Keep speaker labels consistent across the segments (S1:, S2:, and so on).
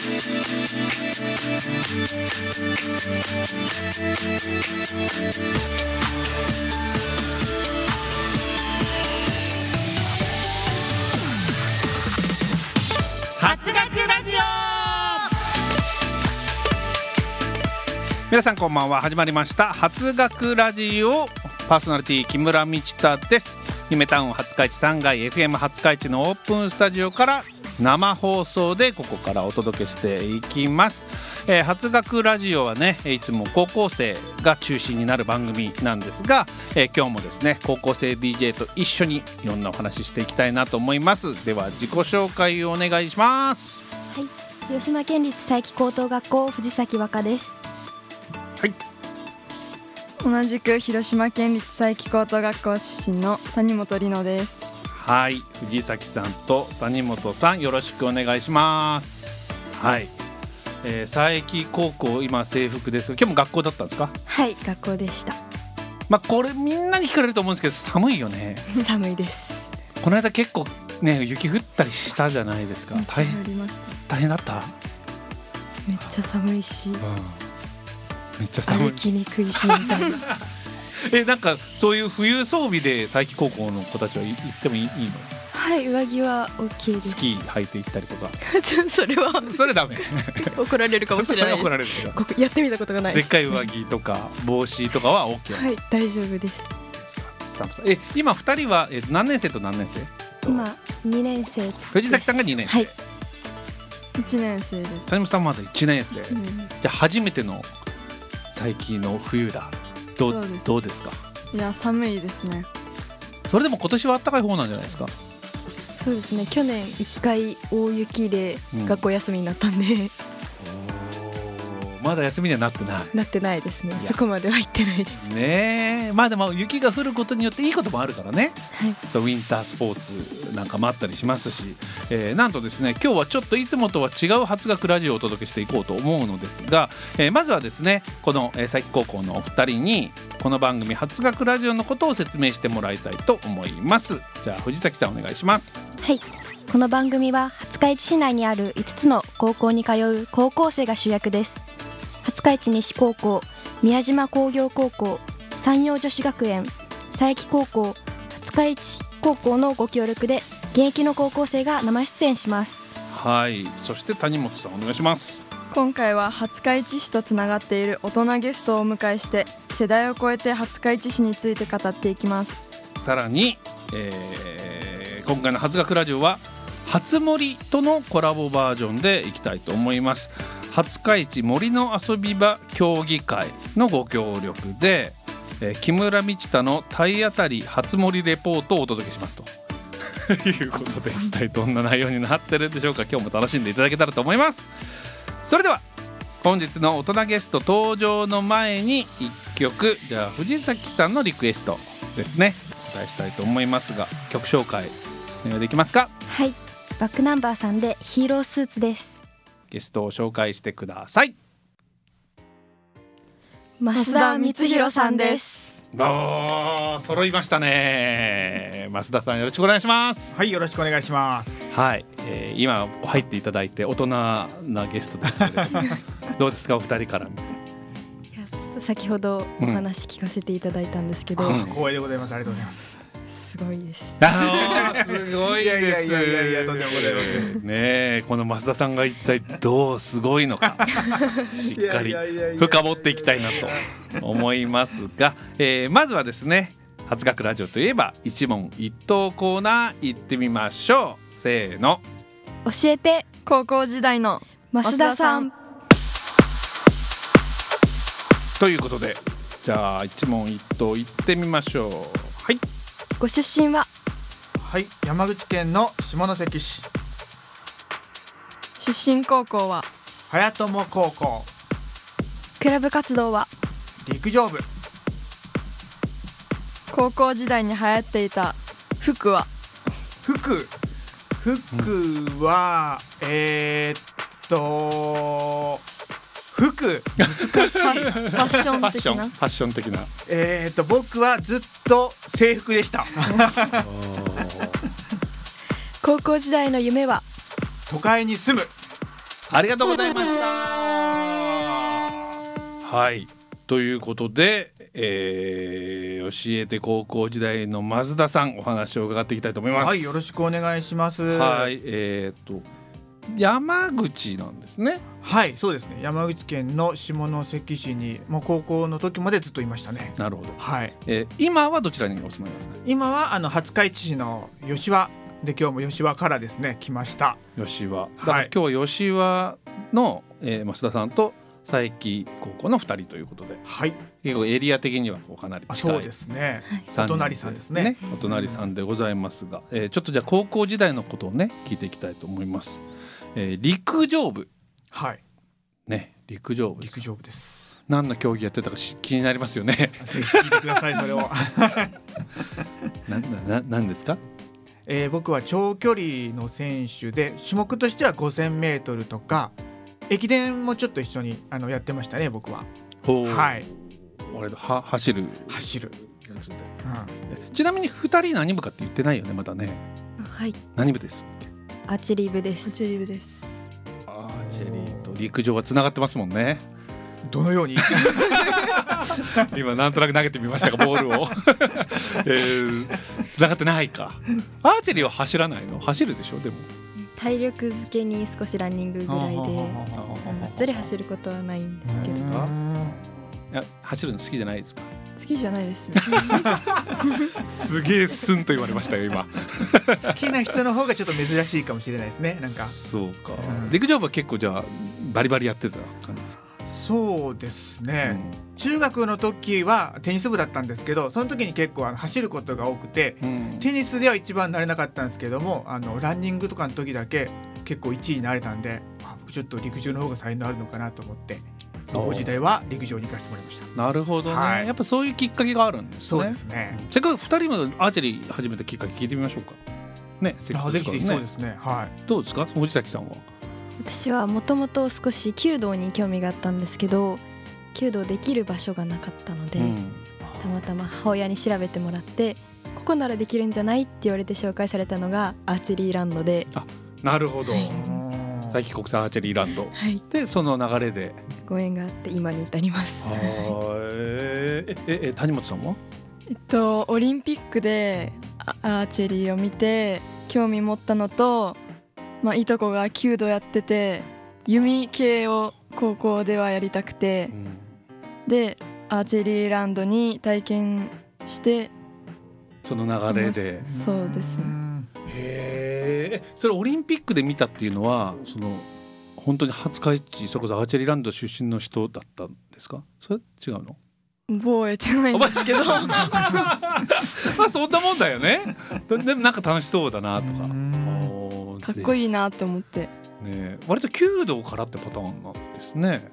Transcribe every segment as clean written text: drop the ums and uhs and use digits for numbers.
S1: 発学ラジオ。
S2: 皆さんこんばんは。始まりました発学ラジオ。パーソナリティ木村道太です。夢タウン廿日市3階 FM 廿日市のオープンスタジオから生放送でここからお届けしていきます。発学ラジオはね、いつも高校生が中心になる番組なんですが、今日もですね高校生 DJ と一緒にいろんなお話ししていきたいなと思います。では自己紹介をお願いします。
S3: はい、広島県立佐伯高等学校藤崎和歌です。
S2: はい、
S4: 同じく広島県立佐伯高等学校出身の谷本里乃です。
S2: はい、藤崎さんと谷本さんよろしくお願いします。はい、佐伯高校今制服ですが、今日も学校だったんですか？
S3: はい、学校でした。
S2: これみんなに聞かれると思うんですけど寒いよね。
S3: 寒いです。
S2: この間結構ね雪降ったりしたじゃないですか。大変だった。
S3: めっちゃ寒いし、
S2: めっちゃ寒い。
S3: 歩きにくいしみたいな。
S2: なんかそういう冬装備で佐伯高校の子たちは行ってもいいの？
S3: はい、上着は OK です。
S2: スキー履いて行ったりとか。
S3: それ
S2: ダメ。
S3: 怒られるかもしれないです。
S2: 怒られるけど
S3: やってみたことがない
S2: でっかい上着とか帽子とかは OK。
S3: はい、大丈夫です。
S2: 今2人は何年生と何年生？
S3: 今2年生です。
S2: 藤崎さんが2年生、
S3: はい、
S4: 1年生です。
S2: 谷本さんまだ1年生。
S3: 1年
S2: じゃあ初めての最近の冬だ。どうですか？
S4: いや寒いですね。
S2: それでも今年は暖かい方なんじゃないですか？
S3: そうですね、去年1回大雪で学校休みになったんで、
S2: まだ休みにはなって
S3: ないですね。そこまでは行ってないです
S2: ね。でも雪が降ることによっていいこともあるからね、
S3: はい、
S2: ウィンタースポーツなんかもあったりしますし、なんとですね今日はちょっといつもとは違う発学ラジオをお届けしていこうと思うのですが、まずはですねこの佐伯高校のお二人にこの番組発学ラジオのことを説明してもらいたいと思います。じゃあ藤崎さんお願いします。
S3: はい、この番組は廿日市市内にある5つの高校に通う高校生が主役です。廿日市西高校、宮島工業高校、山陽女子学園、佐伯高校、廿日市高校のご協力で現役の高校生が生出演します。
S2: はい、そして谷本さんお願いします。
S4: 今回は廿日市市とつながっている大人ゲストをお迎えして世代を超えて廿日市市について語っていきます。
S2: さらに、今回の発学ラジオは初森とのコラボバージョンでいきたいと思います。廿日市森の遊び場協議会のご協力で、木村道太の体当たり初森レポートをお届けしますということで、一体どんな内容になってるんでしょうか。今日も楽しんでいただけたらと思います。それでは本日の大人ゲスト登場の前に1曲、じゃあ藤崎さんのリクエストですねお答えしたいと思いますが、曲紹介お願いできますか？
S3: はい、バックナンバーさんでヒーロースーツです。
S2: ゲストを紹介してください。
S3: 増田光弘さんです。
S2: 揃いましたね。増田さんよろしくお願いします。
S5: はい、よろしくお願いします。
S2: はい、今入っていただいて大人なゲストですけれどもどうですかお二人から見て。
S3: いや、ちょっと先ほどお話聞かせていただいたんですけど、
S5: 光栄でございます。ありがとうございます。
S3: すごいです。
S2: すごいです。
S5: いやとんでもございません
S2: ね。この増田さんが一体どうすごいのかしっかり深掘っていきたいなと思いますが、まずはですね発学ラジオといえば一問一答コーナー行ってみましょう。せーの、
S3: 教えて
S4: 高校時代の
S3: 増田さん。
S2: ということで、じゃあ一問一答行ってみましょう。はい、
S3: ご出身は？
S5: はい、山口県の下関市。
S4: 出身高校は？
S5: 早友高校。
S3: クラブ活動は？
S5: 陸上部。
S4: 高校時代に流行っていた服は？
S5: 服は服難しい。
S4: ファッション的な。
S2: ファッション的な。
S5: 僕はずっと制服でした
S3: 高校時代の夢は？
S5: 都会に住む。
S2: ありがとうございました。はい、ということで、教えて高校時代の増田さん、お話を伺っていきたいと思います。
S5: はい、よろしくお願いします。
S2: はい、山口なんですね。
S5: はい、そうですね。山口県の下関市にもう高校の時までずっといましたね。
S2: なるほど。
S5: はい。
S2: 今はどちらにお住まいですか？
S5: 今は廿日市市の吉和で、今日も吉和からですね来ました。
S2: 吉和。だから今日は吉和の、増田さんと佐伯高校の2人ということで、
S5: はい、
S2: 結構エリア的にはかなり近い。
S5: そうですね、お隣さんですね。
S2: お隣さんでございますが、ちょっとじゃあ高校時代のことをね聞いていきたいと思います。陸上部、はいね、陸上部です。何の競技やってたか気になりますよね。ぜ
S5: ひ聞いてくださいそれを。
S2: 何ですか？
S5: 僕は長距離の選手で、種目としては 5000m とか駅伝もちょっと一緒にやってましたね、僕は。はい。
S2: 走る、ちなみに2人何部かって言ってないよね、まだね。
S3: はい。
S2: 何部です？
S3: アーチェリー部です。
S4: アーチェリー部です。
S2: アーチェリーと陸上はつながってますもんね。
S5: どのように？
S2: 今なんとなく投げてみましたがボールを、つながってないか。アーチェリーは走らないの？走るでしょ。でも
S3: 体力づけに少しランニングぐらいで、ずり走ることはないんですけど。
S2: いや、走るの好きじゃないですか？
S4: 好きじゃないですね。
S2: すげえスンと言われましたよ今。
S5: 好きな人の方がちょっと珍しいかもしれないですね。なんか
S2: そうか、陸上部は結構じゃあバリバリやってた感じですか？
S5: そうですね、中学の時はテニス部だったんですけど、その時に結構走ることが多くて、テニスでは一番なれなかったんですけども、ランニングとかの時だけ結構1位になれたんで、僕ちょっと陸上の方が才能あるのかなと思って高校時代は陸上に行かせてもらいました。
S2: なるほどね、はい、やっぱそういうきっかけがあるんですね。
S5: そうですね。
S2: せっかく2人もアーチェリー始めたきっかけ聞いてみましょうかね。せっかくですからね。
S5: そうですね、はい。
S2: どうですか藤崎さんは？
S3: 私はもともと少し弓道に興味があったんですけど、弓道できる場所がなかったので、たまたま母親に調べてもらって、ここならできるんじゃないって言われて紹介されたのがアーチェリーランドで。
S2: なるほど、佐伯国際アーチェリーランド、はい、でその流れで
S3: ご縁があって今に至ります。
S2: 谷本さんは？
S4: オリンピックでアーチェリーを見て興味持ったのと、いとこが弓道やってて弓系を高校ではやりたくて、でアーチェリーランドに体験して、
S2: その流れで。
S4: そうですね。
S2: それオリンピックで見たっていうのはその本当に廿日市、それこそアーチェリーランド出身の人だったんですか？それ違うの？
S4: 覚えてないんですけど
S2: まあそんなもんだよね。でもなんか楽しそうだなとか、
S4: かっこいいなと思って
S2: ね。割と弓道からってパターンなんですね。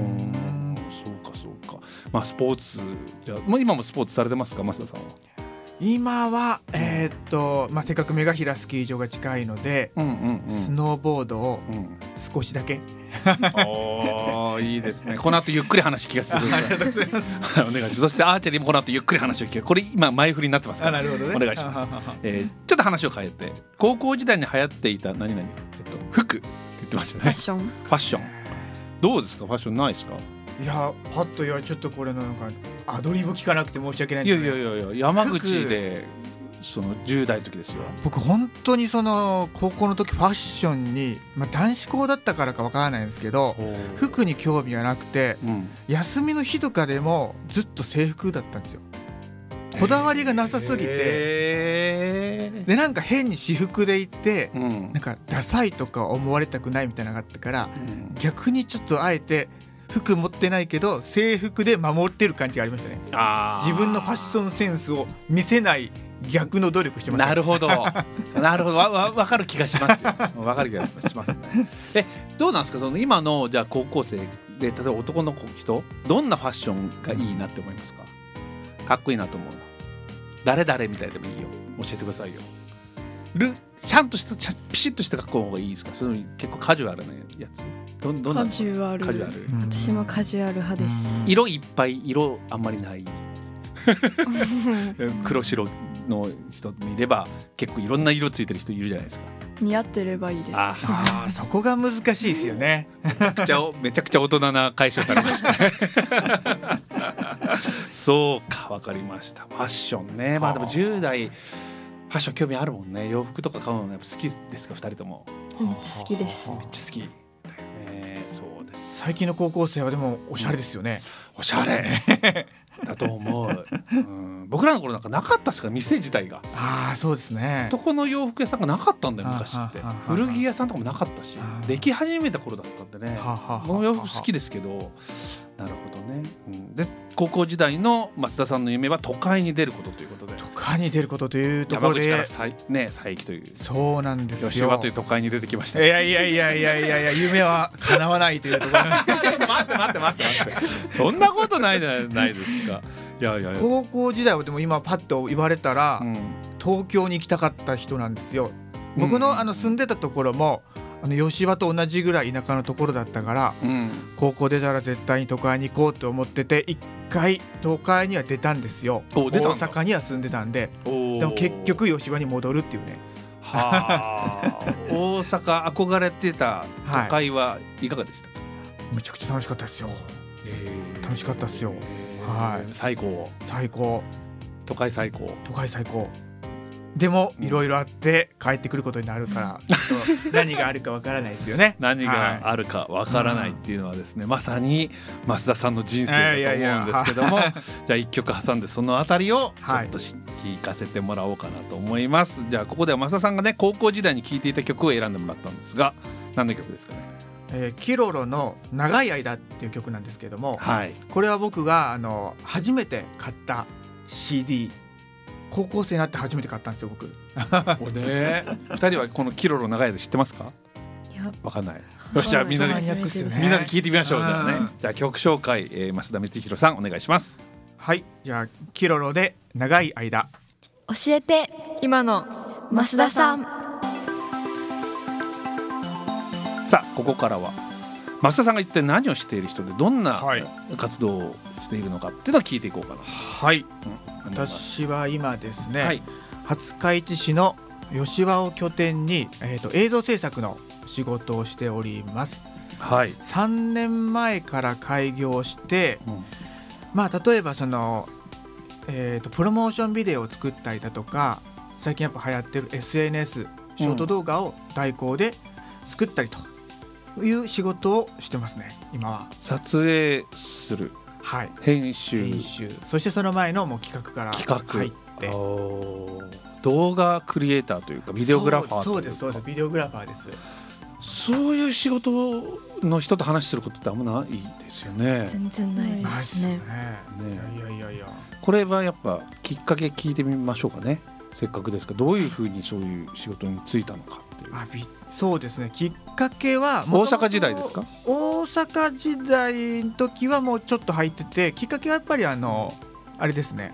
S2: そうか。スポーツじゃ今もスポーツされてますか、増田さんは？
S5: 今はせっかくメガヒラスキー場が近いので、スノーボードを少しだけ、
S2: いいですね。この後ゆっくり話聞かせてください。ありがとうございます。お願いします。そしてアーチェリーもこの後ゆっくり話を聞け。これ今前振りになってますから。
S5: なるほどね。
S2: お願いします。ちょっと話を変えて、高校時代に流行っていた服って言ってましたね。ファッションどうですか？ファッションないですか？
S5: いや、パッと言われちょっとこれのなんかアドリブ聞かなくて申し訳ないんですけど、
S2: いや山口でその10代の時ですよ。
S5: 僕本当にその高校の時ファッションに、男子校だったからかわからないんですけど、服に興味がなくて、休みの日とかでもずっと制服だったんですよ。こだわりがなさすぎて、でなんか変に私服で行って、なんかダサいとか思われたくないみたいなのがあったから、逆にちょっとあえて服持ってないけど制服で守ってる感じがありましたね。自分のファッションセンスを見せない逆の努力してました。
S2: なるほどわかる気がしますよ。わかる気がしますね。どうなんですか、その今のじゃあ高校生で、例えば男の人どんなファッションがいいなって思いますか？かっこいいなと思うの誰々みたいでもいいよ、教えてくださいよ。ちゃんとしたピシッとした格好の方がいいですか？それ結構カジュアルなやつ？どんな
S4: カジュアル。
S3: 私もカジュアル派です。
S2: 色いっぱい、色あんまりない黒白の人もいれば結構いろんな色ついてる人いるじゃないですか。
S4: 似合ってればいいです。
S5: そこが難しいですよね。
S2: めちゃくちゃ大人な解消されましたねそうか、わかりました。ファッションね。でも10代ファッション興味あるもんね。洋服とか買うの好きですか、2人とも。
S3: めっちゃ好きです。
S2: めっちゃ好きだよね。そうです。
S5: 最近の高校生はでもおしゃれですよね。
S2: おしゃれだと思う、僕らの頃なんかなかったですから、店自体が。
S5: そうですね。
S2: 男の洋服屋さんがなかったんだよ昔って。古着屋さんとかもなかったし、でき始めた頃だったんでね。僕も洋服好きですけど。なるほどね。で高校時代の増田さんの夢は都会に出ることということで。
S5: 都会に出ることというところで、
S2: 山口から佐伯という。
S5: そうなんですよ。
S2: 吉羽という都会に出てきました。
S5: いや夢は叶わないというところ
S2: 待ってそんなことないじゃないですか。いや
S5: 高校時代はでも今パッと言われたら、東京に行きたかった人なんですよ。僕の住んでたところも吉羽と同じぐらい田舎のところだったから、高校出たら絶対に都会に行こうと思ってて、一回都会には出たんですよ。大阪には住んでたんで。でも結局吉羽に戻るっていうね。
S2: 大阪憧れてた都会はいかがでしたか？
S5: めちゃくちゃ楽しかったですよ。楽しかったですよ。
S2: 最高。都会最高。でもいろいろあって帰ってくることになるから、何があるかわからないですよね。 何があるかわからないっていうのはですね、まさに増田さんの人生だと思うんですけども、じゃあ一曲挟んでそのあたりをちょっと聞かせてもらおうかなと思います。じゃあここでは増田さんがね、高校時代に聴いていた曲を選んでもらったんですが、何の曲ですかね？
S5: キロロの長い間っていう曲なんですけども、これは僕が初めて買った CD、高校生になって初めて買ったんですよ、僕。
S2: 2人はこのキロロ長い間知ってますか？いや、わかんない。よし、じゃあみんなで聞いてみましょう。じゃあ曲紹介、増田光弘さんお願いします。
S5: はい、じゃあキロロで長い間。
S3: 教えて
S4: 今の
S3: 増田さん。
S2: さあここからは増田さんが一体何をしている人で、どんな活動をしているのかっていうのを聞いていこうかな。
S5: 私は今ですね、廿日市市の吉羽を拠点に、映像制作の仕事をしております。3年前から開業して、例えばその、プロモーションビデオを作ったりだとか、最近やっぱ流行ってる SNS ショート動画を代行で作ったりという仕事をしてますね、今は。
S2: 撮影する、編集、
S5: そしてその前のもう企画から入って、
S2: 動画クリエイターというかビデオグラファーというか。
S5: そうです、ビデオグラファーです。
S2: そういう仕事の人と話することってあんまないですよね。
S3: 全然ないですね。
S2: これはやっぱきっかけ聞いてみましょうかね。せっかくですから、どういうふうにそういう仕事に就いたのかっていう。
S5: そうですね、きっかけは
S2: 大阪時代ですか？
S5: 大阪時代の時はもうちょっと入ってて、きっかけはやっぱりあれですね、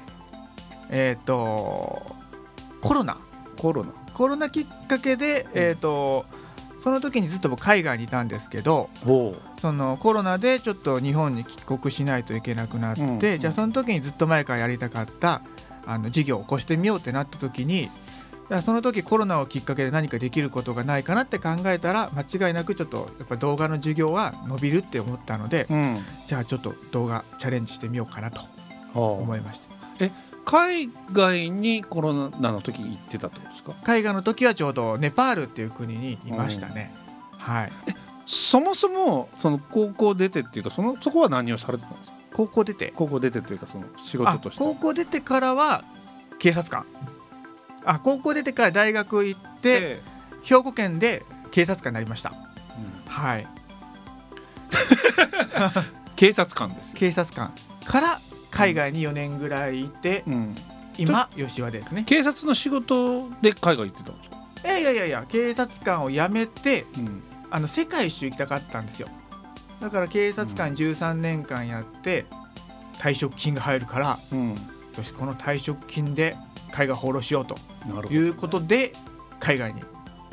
S5: コロナきっかけで、その時にずっと僕海外にいたんですけど、そのコロナでちょっと日本に帰国しないといけなくなって、じゃあその時にずっと前からやりたかった事業を起こしてみようってなった時に、その時コロナをきっかけで何かできることがないかなって考えたら、間違いなくちょっとやっぱ動画の授業は伸びるって思ったので、じゃあちょっと動画チャレンジしてみようかなと思いました。
S2: 海外にコロナの時に行ってたってことですか？
S5: 海外の時はちょうどネパールっていう国にいましたね。
S2: そもそもその高校出てっていうか、そこは何をされてたんですか？
S5: 高校出て
S2: というか、その仕事として。
S5: 高校出てからは警察官。高校出てから大学行って、兵庫県で警察官になりました。
S2: 警察官ですよ。
S5: 警察官から海外に4年ぐらいいて、今吉羽ですね。
S2: 警察の仕事で海外行ってたんですか？
S5: いや警察官を辞めて、世界一周行きたかったんですよ。だから警察官13年間やって退職金が入るから、よしこの退職金で海外放浪しようということで、海外に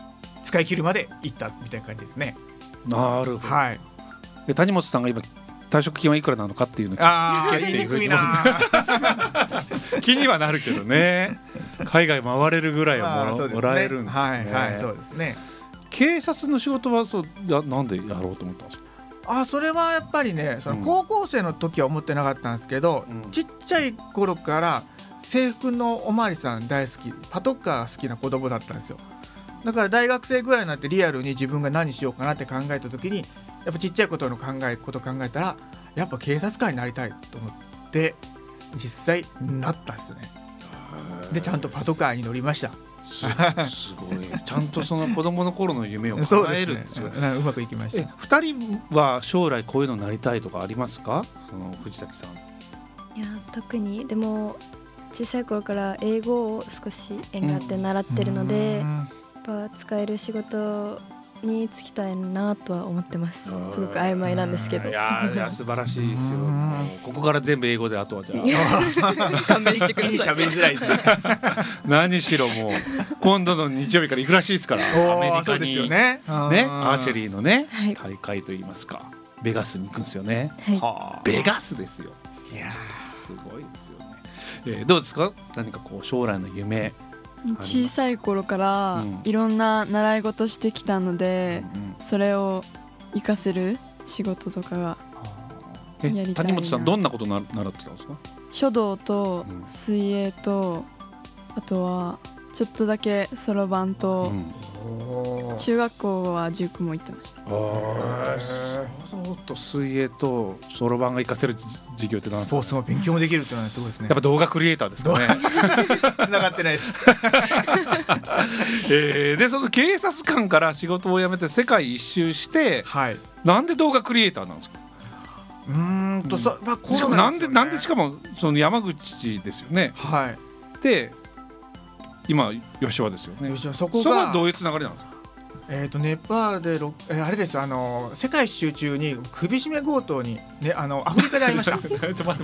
S5: 使い切るまで行ったみたいな感じですね。
S2: なるほど。谷本さんが今退職金はいくらなのかっていうのを
S5: あ
S2: 聞けっていうふうに
S5: 言いにくいな
S2: 気にはなるけどね。海外回れるぐらいはもらえるんですね。
S5: はいはい、そうですね。
S2: 警察の仕事はなんでやろうと思ったんですか？
S5: それはやっぱりね、その高校生の時は思ってなかったんですけど、ちっちゃい頃から制服のおまわりさん大好き、パトカー好きな子供だったんですよ。だから大学生ぐらいになってリアルに自分が何しようかなって考えた時に、やっぱちっちゃいこと考えたらやっぱ警察官になりたいと思って実際なったんですよね。でちゃんとパトカーに乗りました。
S2: すごいちゃんとその子供の頃の夢を叶えるんですよ。
S5: うまくいきました。
S2: 2人は将来こういうのになりたいとかありますか？その藤崎さん。
S3: いや特にでも小さい頃から英語を少し縁があって習ってるので、やっぱ使える仕事に就きたいなとは思ってます。すごく曖昧なんですけど。
S2: いや素晴らしいですよ。ここから全部英語で、あとはじゃあ
S3: 勘弁してください。
S5: 喋りづらいですね。
S2: 何しろもう今度の日曜日から行くらしいですから、アメリカ
S5: そうですよ
S2: に
S5: ね。
S2: アーチェリーのね、
S3: はい
S2: 大会といいますか、ベガスに行くんですよね。
S3: は
S2: ベガスですよ。
S5: いや
S2: すごいですよね。どうですか？何かこう将来の夢。
S4: 小さい頃からいろんな習い事してきたので、それを活かせる仕事とかがやりたいな。
S2: 谷本さんどんなこと習ってたんですか？
S4: 書道と水泳と、あとはちょっとだけそろばんと、中学校は塾も行ってました。
S2: 書道と水泳とそろばんが活かせる授業って何ですか？
S5: スポーツも勉強もできるっていうのはすごいですね。
S2: やっぱ動画クリエイターですかね。
S5: 繋がってないです。
S2: でその警察官から仕事を辞めて世界一周して、
S5: はい、
S2: なんで動画クリエイターなんですか？しかもなんでしかもその山口ですよね。
S5: はい。
S2: で今吉和ですよね。
S5: そこが
S2: どういうつながりなんですか？
S5: ネパールであれです、世界一周中に首絞め強盗に、ね、アフリカで会いました。
S2: ちょっと待って、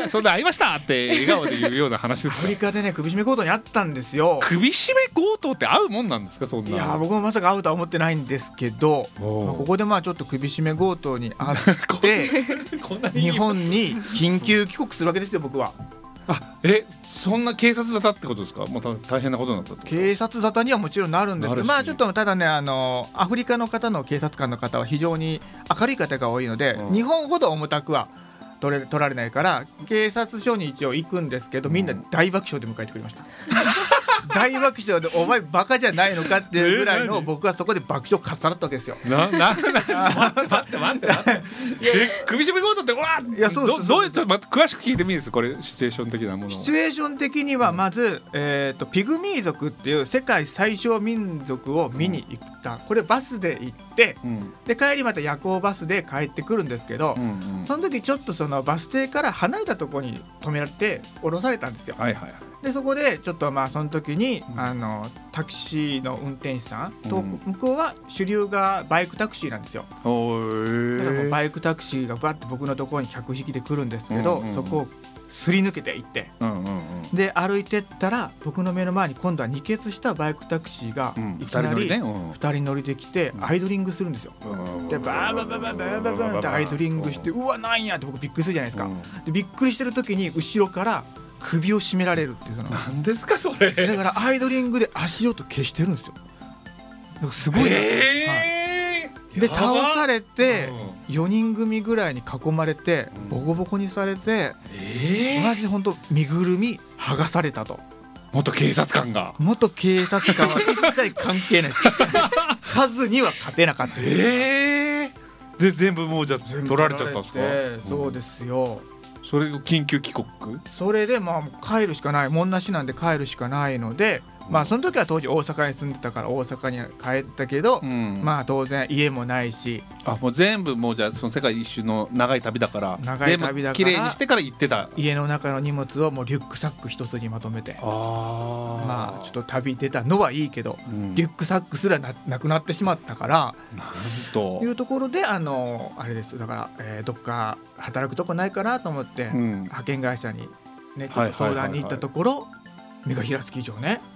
S2: そんな会いましたって笑顔で言うような話ですか？
S5: アフリカでね首絞め強盗に会ったんですよ。
S2: 首絞め強盗って会うもんなんですか？そんな。
S5: いや僕もまさか会うとは思ってないんですけど、ここでちょっと首絞め強盗に会って日本に緊急帰国するわけですよ僕は。
S2: そんな警察沙汰ってことですか？また大変なことになったって。
S5: 警察沙汰にはもちろんなるんですけど、ちょっとただねアフリカの方の警察官の方は非常に明るい方が多いので、日本ほど重たくは取られないから警察署に一応行くんですけど、みんな大爆笑で迎えてくれました。大爆笑でお前バカじゃないのかっていうぐらいの僕はそこで爆笑かっさらったわけですよ。
S2: 待って首絞め強盗ってどういう詳しく聞いてもいいです？これシチュエーション的なもの。
S5: シチュエーション的にはまず、ピグミー族っていう世界最小民族を見に行った、これバスで行って、で帰りまた夜行バスで帰ってくるんですけど、その時ちょっとそのバス停から離れたところに止められて降ろされたんですよ。でそこでちょっとその時にタクシーの運転手さんと、向こうは主流がバイクタクシーなんですよ。だからもうバイクタクシーがバッて僕のところに100匹で来るんですけど、そこをすり抜けていって、で歩いてったら僕の目の前に今度は二欠したバイクタクシーがいきなり2人乗りできてアイドリングするんですよ。でバーバババババババってアイドリングして、うわなんやって僕びっくりするじゃないですか。でびっくりしてる時に後ろから首を絞められるっていう。
S2: 何ですかそれ？
S5: だからアイドリングで足音消してるんですよ。だからすごいな。で倒されて4人組ぐらいに囲まれてボコボコにされて、マジで本当身ぐるみ剥がされたと。
S2: 元警察官は一切関係ない。
S5: 数には勝てなかった。
S2: で全部もうじゃ取られちゃったんですか？
S5: そうですよ。
S2: それを緊急帰国？
S5: それで帰るしかない、もんなしなんで帰るしかないので、その時は当時大阪に住んでたから大阪に帰ったけど、当然家もないし、
S2: もう全部じゃあその世界一周の長い旅だから全部きれいにしてから行ってた。
S5: 家の中の荷物をもうリュックサック一つにまとめて、ちょっと旅出たのはいいけど、リュックサックすら なくなってしまったから、
S2: なんと
S5: いうところであれです。だから、どっか働くとこないかなと思って、派遣会社にねちょっと相談に行ったところ、メガヒラスキー場ね。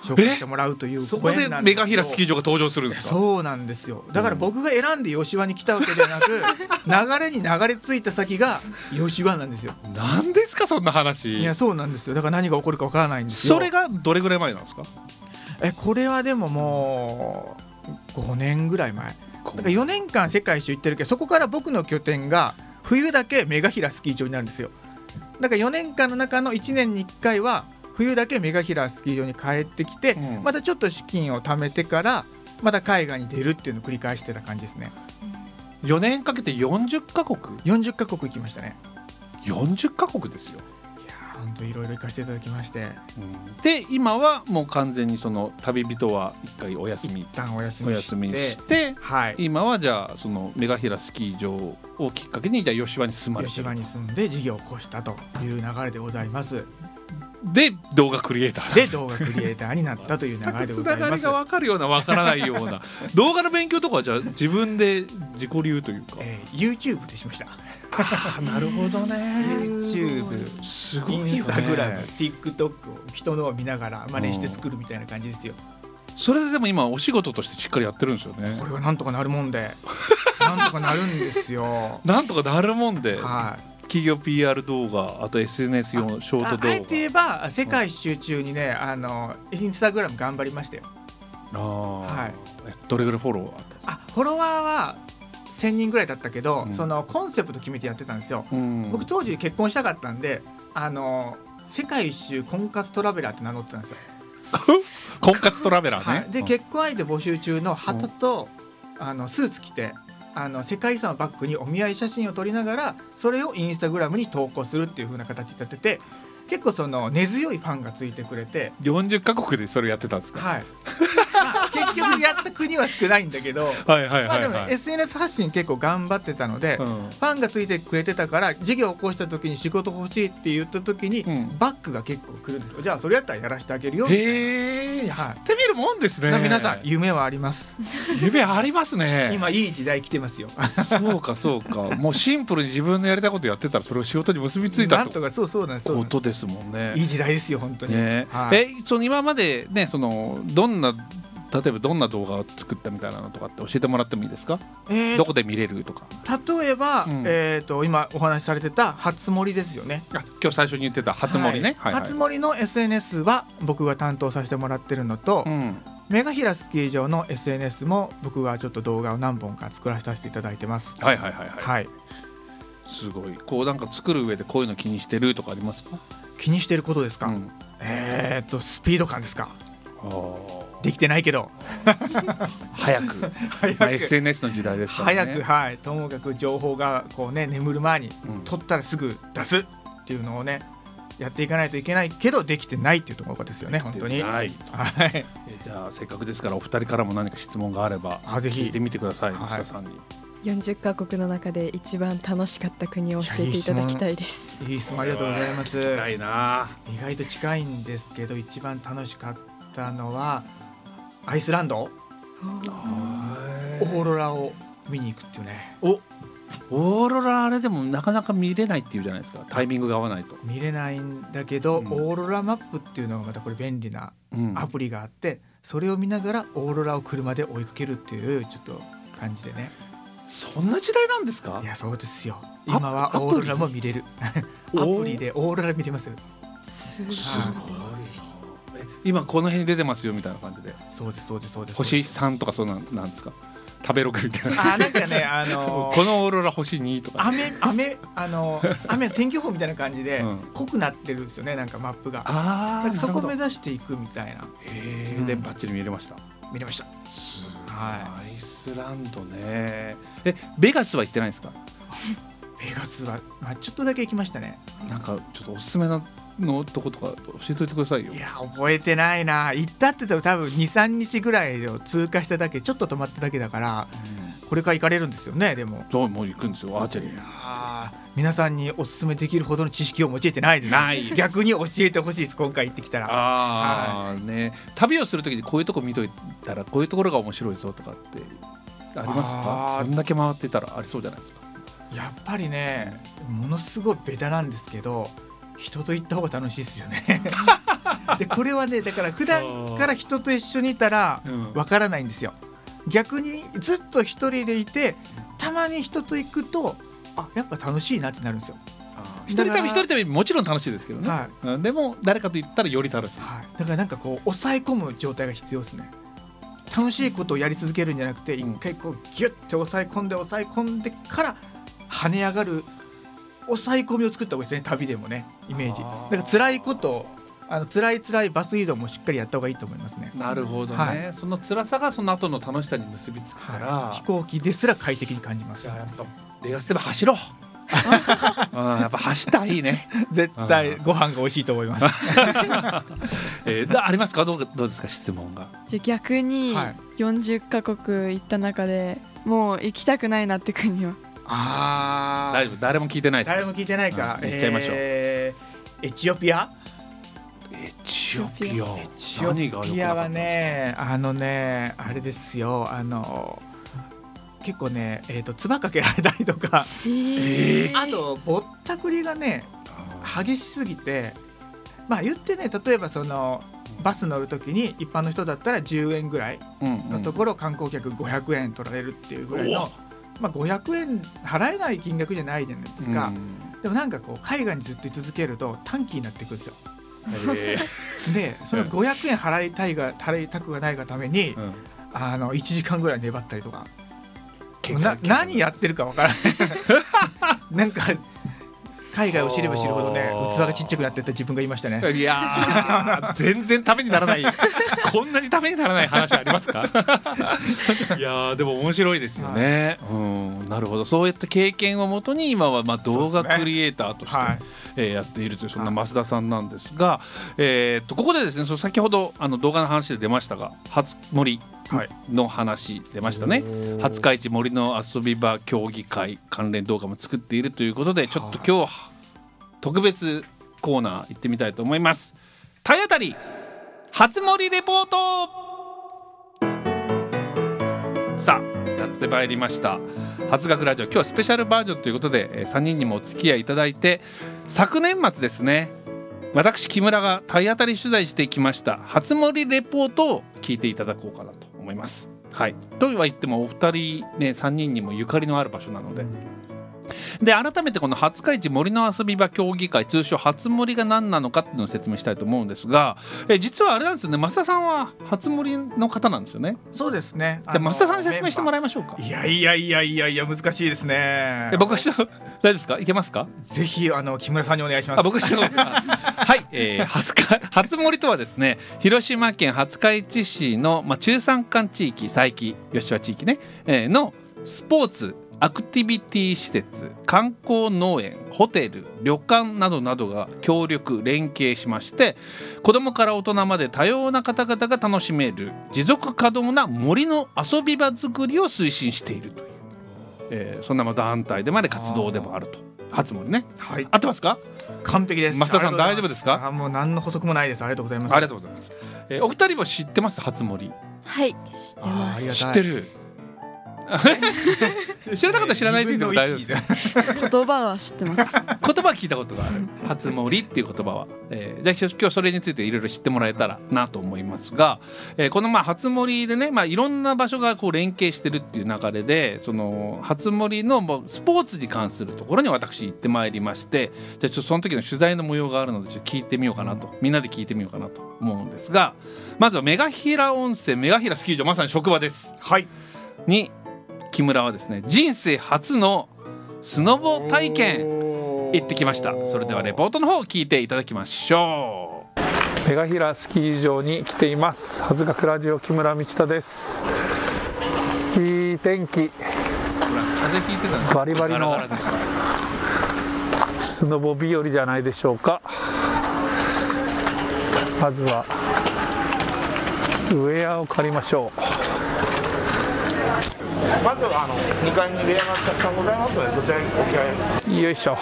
S5: 紹介してもらうという
S2: そこでメガヒラスキー場が登場するんですか？
S5: そうなんですよ。だから僕が選んで吉羽に来たわけではなく、流れに流れ着いた先が吉羽なんですよ。
S2: 何ですかそんな話。
S5: いやそうなんですよ。だから何が起こるかわからないんですよ。
S2: それがどれぐらい前なんですか？
S5: これはでももう5年ぐらい前だから4年間世界一周行ってるけど、そこから僕の拠点が冬だけメガヒラスキー場になるんですよ。だから4年間の中の1年に1回は冬だけメガヒラスキー場に帰ってきて、またちょっと資金を貯めてからまた海外に出るっていうのを繰り返してた感じですね。
S2: 4年かけて40カ国
S5: 40カ国行きましたね。
S2: 40カ国ですよ。
S5: いや本当いろいろ行かせていただきまして、
S2: で今はもう完全にその旅人は一回お休み、
S5: 一旦お休み
S2: して、
S5: はい、
S2: 今はじゃあそのメガヒラスキー場をきっかけにじゃあ吉羽に住まれてる。
S5: 吉羽に住んで事業を起こしたという流れでございます。
S2: で動画クリエイタ
S5: ーになったという流れでございます。つながり
S2: が分かるような分からないような動画の勉強とかはじゃあ自分で自己流というか、
S5: YouTube でしました。
S2: なるほどね。
S5: YouTube、
S2: すごいよね。
S5: インスタグラム、TikTok を人のを見ながら真似して作るみたいな感じですよ。
S2: それででも今お仕事としてしっかりやってるんですよね。
S5: これはなんとかなるもんでなんとかなるんですよ。
S2: なんとかなるもんで、
S5: はい、
S2: 企業 PR 動画、あと SNS 用のショート動画。
S5: あえて言えば世界一周中にね、インスタグラム頑張りましたよ。
S2: はい、どれぐらいフォロワーあったんですか？
S5: フォロワーは1000人ぐらいだったけど、そのコンセプト決めてやってたんですよ。僕当時結婚したかったんで、世界一周婚活トラベラーって名乗ってたんですよ。
S2: 婚活トラベラーね。
S5: はい、で結婚相手募集中の旗とスーツ着て世界遺産をバックにお見合い写真を撮りながらそれをインスタグラムに投稿するっていう風な形でやってて、結構その根強いファンがついてくれて。
S2: 40カ国でそれやってたんですか？
S5: はい結局やった国は少ないんだけどでもね SNS 発信結構頑張ってたので、ファンがついてくれてたから事業を起こした時に仕事欲しいって言った時に、バックが結構来るんですよ。じゃあそれやったらやらせてあげるよみたいな。
S2: やってみるもんですね。
S5: 皆さん夢はあります。
S2: 夢ありますね。
S5: 今いい時代来てますよ。
S2: そうかそうか。もうシンプルに自分のやりたいことやってたらそれを仕事に結びついた
S5: なんとかそうなんです
S2: ことですもんね。
S5: いい時代ですよ本当に。
S2: その今までね、その例えばどんな動画を作ったみたいなのとかって教えてもらってもいいですか？どこで見れるとか。
S5: 例えば、今お話しされてた初森ですよね。
S2: 今日最初に言ってた初森ね。
S5: 初森の SNS は僕が担当させてもらってるのと、メガヒラスキー場の SNS も僕がちょっと動画を何本か作らせていただいてます。
S2: はい。すごい。こうなんか作る上でこういうの気にしてるとかありますか？
S5: 気にしてることですか？スピード感ですか？できてないけど
S2: 早くSNS の時代ですからね。
S5: 早く、ともかく情報がこうね眠る前に取ったらすぐ出すっていうのをねやっていかないといけないけどできてないっていうところですよね本当に。じゃ
S2: あせっかくですからお二人からも何か質問があれば聞いてみてください。増田さんに。
S4: 40カ国の中で一番楽しかった国を教えていただきたいです。
S5: いい質問ありがとうございます。
S2: 近いな。
S5: 意外と近いんですけど一番楽しかったのはアイスランド。オーロラを見に行くっていうね。
S2: オーロラあれでもなかなか見れないっていうじゃないですか。タイミングが合わないと
S5: 見れないんだけど、オーロラマップっていうのがまたこれ便利なアプリがあって、それを見ながらオーロラを車で追いかけるっていうちょっと感じでね。
S2: そんな時代なんですか？
S5: いやそうですよ。今はオーロラも見れるアプリでオーロラ見れます。
S2: すごい。今この辺に出てますよみたいな感じで。
S5: そうです
S2: 星3とかそうなんですか？食べログみたいな。
S5: なんかね
S2: このオーロラ星2とか、
S5: 雨の天気予報みたいな感じで濃くなってるんですよね。なんかマップがそこを目指していくみたいな。
S2: でバッチリ見れました。
S5: ア
S2: イスランドね。ベガスは行ってないですか？
S5: ベガスは、ちょっとだけ行きましたね。
S2: なんかちょっとおすすめのとことか教えておいてくださいよ。
S5: いや覚えてないな。行ったって言っても多分 2,3 日ぐらいを通過しただけ、ちょっと泊まっただけだから、これから行かれるんですよね。でも
S2: もう行くんですよアーチェリー。
S5: 皆さんにおすすめできるほどの知識を用いてないです。逆に教えてほしいです今回行ってきたら。
S2: 旅をするときにこういうとこ見といたらこういうところが面白いぞとかってありますか？そんだけ回ってたらありそうじゃないですか。
S5: やっぱりねものすごいベタなんですけど、 人と行った方が楽しいですよねでこれはねだから普段から人と一緒にいたらわからないんですよ。逆にずっと一人でいてたまに人と行くとやっぱ楽しいなってなるんですよ。
S2: 一人旅もちろん楽しいですけどね、
S5: はい、
S2: でも誰かと行ったらより楽しい、
S5: はい、だからなんかこう抑え込む状態が必要ですね。楽しいことをやり続けるんじゃなくて一回こうギュッと抑え込んでから跳ね上がる抑え込みを作った方がいいですね。旅でもねイメージだから辛いこと辛いバス移動もしっかりやった方がいいと思いますね。
S2: なるほどね、はい、その辛さがその後の楽しさに結びつくから、
S5: はい、飛行機ですら快適に感じます。
S2: じゃあやっぱレガスでも走ろうやっぱ走ったらいいね
S5: 絶対ご飯が美味しいと思います
S2: ありますか？どうですか質問が。
S4: じゃあ逆に40カ国行った中でもう行きたくないなって国は
S2: 大丈夫誰も聞いてないです。
S5: 誰も聞いてないか、
S2: 行っちゃいましょう。
S5: エチオピアはねあれですよ結構ね唾かけられたりとか、あとぼったくりがね激しすぎて言ってね例えばそのバス乗るときに一般の人だったら10円ぐらいのところ観光客500円取られるっていうぐらいの、500円払えない金額じゃないじゃないですか、でもなんかこう海外にずっと居続けると短期になっていくんですよ。でその500円払いたくがないがために、1時間ぐらい粘ったりとか何やってるかわからないなんか海外を知れば知るほどね器がちっちゃくなってった自分がいましたね。
S2: いや全然ためにならないこんなにためにならない話ありますかいやでも面白いですよね、なるほど。そういった経験をもとに今は動画クリエイターとして、やっているというそんな増田さんなんですが、ここでですね先ほど動画の話で出ましたが初森の話出ましたね。廿日市森の遊び場協議会関連動画も作っているということでちょっと今日特別コーナー行ってみたいと思います。体当たり初森レポート。さあやってまいりました初学ラジオ。今日はスペシャルバージョンということで3人にもお付き合いいただいて昨年末ですね私木村が体当たり取材してきました初森レポートを聞いていただこうかなと思います。はい、とは言ってもお二人ね3人にもゆかりのある場所なので、で改めてこの廿日市森の遊び場協議会通称初森が何なのかっていうのを説明したいと思うんですが、実はあれなんですよね増田さんは初森の方なんですよね。
S5: そうですね。
S2: じゃあ増田さんに説明してもらいましょうか。
S5: いや難しいですね。
S2: 僕は大丈夫ですか？いけますか？
S5: ぜひ木村さんにお願いします。
S2: 僕ははい、初森とはですね広島県廿日市市の、中山間地域佐伯吉和地域ね、のスポーツアクティビティ施設観光農園ホテル旅館などなどが協力連携しまして子どもから大人まで多様な方々が楽しめる持続可能な森の遊び場作りを推進しているという、そんな団体でまで活動でもあると初森ね、はい、合ってますか？
S5: 完璧です。
S2: 増田さん大丈夫ですか？
S5: もう何の補足もないです。ありがとうございます。
S2: ありがとうございます。お二人も知ってます初森？
S3: はい知ってます。
S2: 知ってる知らなかったら知らないと言っても大丈夫です
S4: 言葉は知ってます
S2: 言葉は聞いたことがある初森っていう言葉は、じゃあ今日それについていろいろ知ってもらえたらなと思いますが、この初森でね、いろんな場所がこう連携してるっていう流れでその初森のスポーツに関するところに私行ってまいりまして、じゃあちょっとその時の取材の模様があるのでちょっと聞いてみようかなとみんなで聞いてみようかなと思うんですが、まずはメガヒラ温泉メガヒラスキー場まさに職場です、
S5: はい、
S2: に木村はですね人生初のスノボ体験行ってきました。それではレポートの方を聞いていただきましょ
S1: う。メガヒラスキー場に来ています。初学ラジオ木村道人です。いい天気、バリバリのスノボ日和じゃないでしょうか。まずはウェアを借りましょう。
S6: まずは2階にウェアがたくさんございますのでそちらにお着替え。
S1: よいしょ。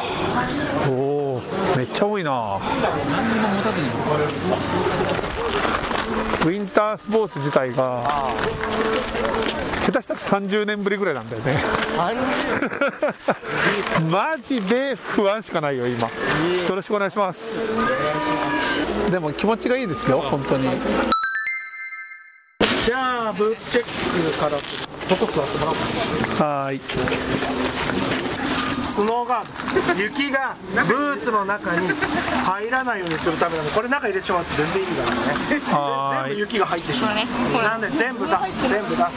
S1: おーめっちゃ多いな。
S2: 何にも持たずに
S1: ウィンタースポーツ自体が下手したら30年ぶりぐらいなんだよね。マジで不安しかないよ今。よろしくお願いします。でも気持ちがいいですよ本当に。
S7: じゃあブーツチェックからどこ座ってもらおうか。
S1: はい。
S7: スノーガード、雪がブーツの中に入らないようにするためなので、これ中入れてしまうと全然意味がないね。全部雪が入ってしまう。なんで全部出して、ブー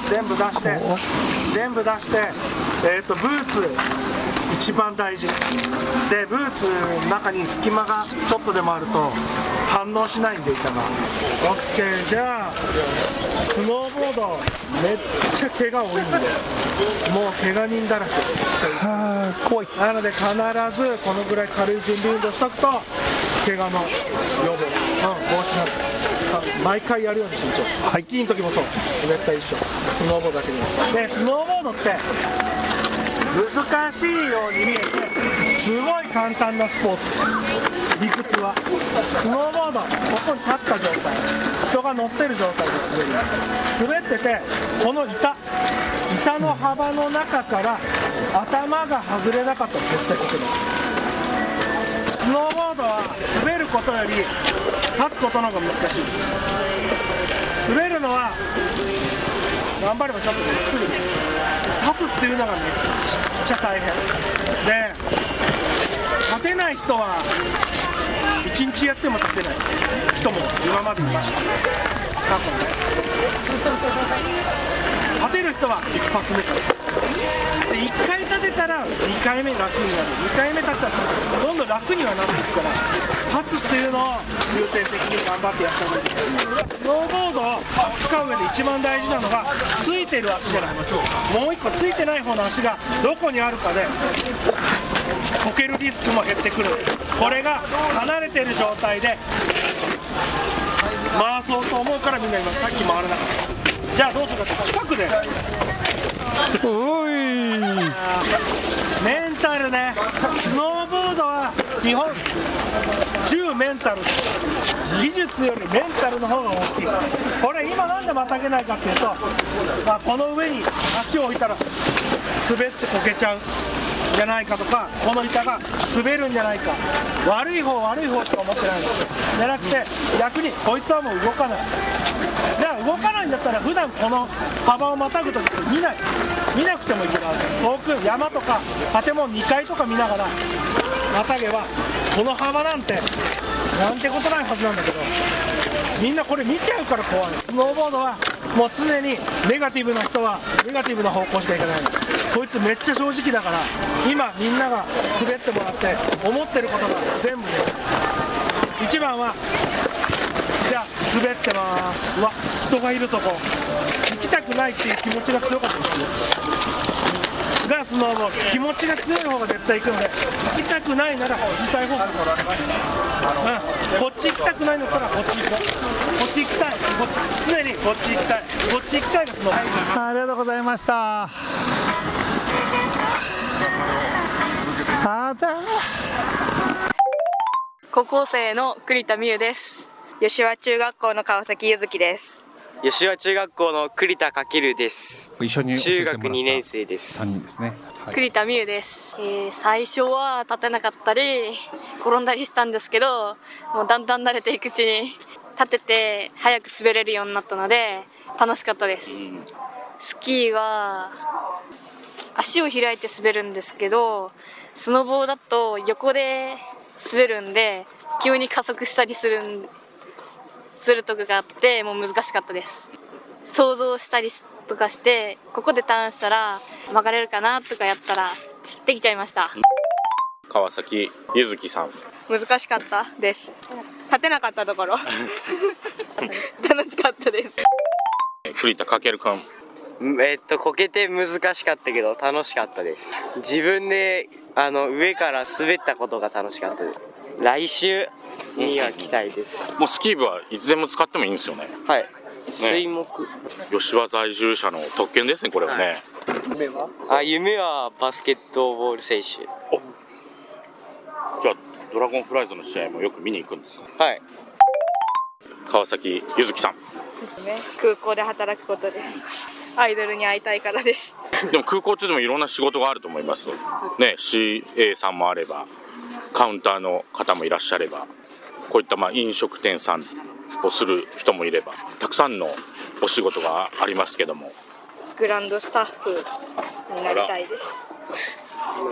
S7: ツ一番大事で、ブーツの中に隙間がちょっとでもあると反応しないんで板が。オッケー。じゃあスノーボードめっちゃ怪我多いんで、もう怪我人だらけ。
S1: 怖い。
S7: なので必ずこのぐらい軽い準備運動しとくと怪我の予防、防止になる。毎回やるようにしましょう。スキーの時もそう、絶対一緒。スノーボードだけでも。でスノーボードって難しいように見えてすごい簡単なスポーツ。理屈はスノーボード、ここに立った状態、人が乗ってる状態で滑ってて、この板の幅の中から頭が外れなかったら絶対こけない。スノーボードは滑ることより立つことの方が難しいです。滑るのは頑張ればちょっとすぐに、立つっていうのがめっちゃ大変で、立てない人は1日やっても立てない人も今までいました。過去に立てる人は一発目からで、1回立てたら2回目楽になる、2回目立ったらどんどん楽にはなっていくから、立つっていうのを重点的に頑張ってやった方がいい。スノーボードを使う上で一番大事なのがついてる足じゃない、もう一個ついてない方の足がどこにあるかでこけるリスクも減ってくる。これが離れてる状態で回そうと思うからみんな今さっき回らなかった。じゃあどうするかって、近くで
S1: おい。
S7: メンタルね。スノーボードは基本10メンタル、技術よりメンタルの方が大きい。これ今なんでまたげないかっていうと、この上に足を置いたら滑ってこけちゃうじゃないかとか、この板が滑るんじゃないか、悪い方しか思ってないのじゃなくて、逆にこいつはもう動かない。じゃあ動かないんだったら普段この幅をまたぐとき見なくてもいいけど、遠く山とか建物2階とか見ながらまたげばこの幅なんてなんてことないはずなんだけど、みんなこれ見ちゃうから怖い。スノーボードはもう常にネガティブな人はネガティブな方向しかいかないの。こいつめっちゃ正直だから、今みんなが滑ってもらって思ってることが全部で、一番はじゃあ滑ってます。うわ、人がいるとこ行きたくないっていう気持ちが強かったですが、スノーボード気持ちが強い方が絶対行くので、行きたくないなら行きたい方が、こっち行きたくないんだったらこっち行こう、こっち行きたい、常にこっち行きたい、こっち行きたいがスノーボード。
S1: ありがとうございました。
S8: 高校生の栗田美優です。
S9: 吉和中学校の川崎ゆずきです。
S10: 吉和中学校の栗田翔です。
S2: 一緒に
S10: 中学2年生です。
S2: 3人ですね。
S8: 栗田美優です。最初は立てなかったり転んだりしたんですけど、もうだんだん慣れていくうちに立てて早く滑れるようになったので楽しかったです。スキーは足を開いて滑るんですけど、スノボーだと横で滑るんで急に加速したりするとこがあって、もう難しかったです。想像したりとかして、ここでターンしたら曲がれるかなとかやったらできちゃいました。
S11: 川崎ゆずきさん。
S9: 難しかったです。立てなかったところ楽しかったです。
S11: 栗田翔くん。
S10: こけて難しかったけど楽しかったです。自分で上から滑ったことが楽しかったです。来週には来たいです。
S11: もうスキー部はいつでも使ってもいいんですよね。
S10: はい。水木。
S11: 吉和在住者の特権ですね、これはね。
S10: 夢はバスケットボール選手。
S11: じゃあドラゴンフライズの試合もよく見に行くんですか。
S10: はい。
S11: 川崎ゆずきさん。
S9: 空港で働くことです。アイドルに会いたいからです。
S11: でも空港ってでもいろんな仕事があると思いますね。 CA さんもあれば、カウンターの方もいらっしゃれば、こういった飲食店さんをする人もいれば、たくさんのお仕事がありますけども、
S9: グランドスタッフになりたいです。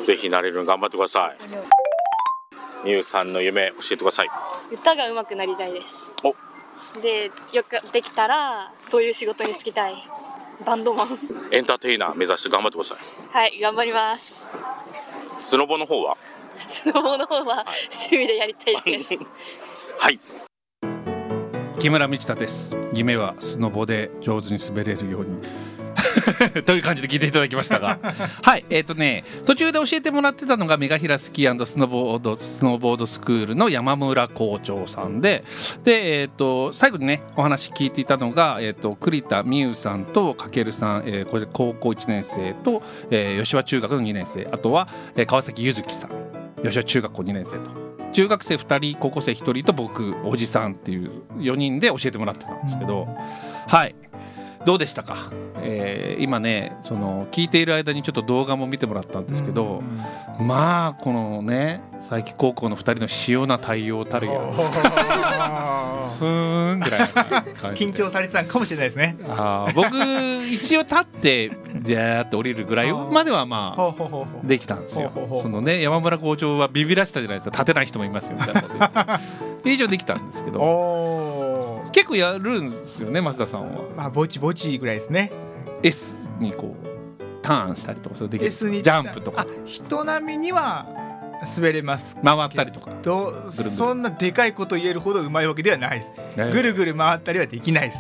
S11: ぜひなれるの頑張ってください。みゆさんの夢教えてください。
S8: 歌が上手くなりたいです。で、よくできたらそういう仕事に就きたい。バンドマン。
S11: エンターテイナー目指して頑張ってください。
S8: はい、頑張ります。
S11: スノボの方は
S8: 趣味でやりたいです
S11: はい。
S2: 木村道太です。夢はスノボで上手に滑れるようにという感じで聞いていただきましたがはい途中で教えてもらってたのがメガヒラスキー&スノボードスクールの山村校長さんで、最後にねお話聞いていたのが、栗田美優さんと翔さん、これ高校1年生と、吉和中学の2年生、あとは、川崎ゆずきさん、吉和中学校2年生と、中学生2人高校生1人と僕おじさんっていう4人で教えてもらってたんですけど、はいどうでしたか。今ねその聞いている間にちょっと動画も見てもらったんですけど、まあこのね佐伯高校の2人の塩な対応たるやふーんぐらいな感じで
S5: 緊張されてたかもしれないですね。
S2: 僕一応立ってジャーって降りるぐらいまではまあできたんですよ。そのね山村校長はビビらせたじゃないですか。立てない人もいますよみたいなこと以上できたんですけど、結構やるんですよね増田さんは。
S5: ぼちぼちぐらいですね。
S2: S にこうターンしたりとかそれできる。
S5: S に
S2: ジャンプとか
S5: 人並みには滑れます
S2: 回ったりとか
S5: そんなでかいこと言えるほどうまいわけではないです。ぐるぐる回ったりはできないです。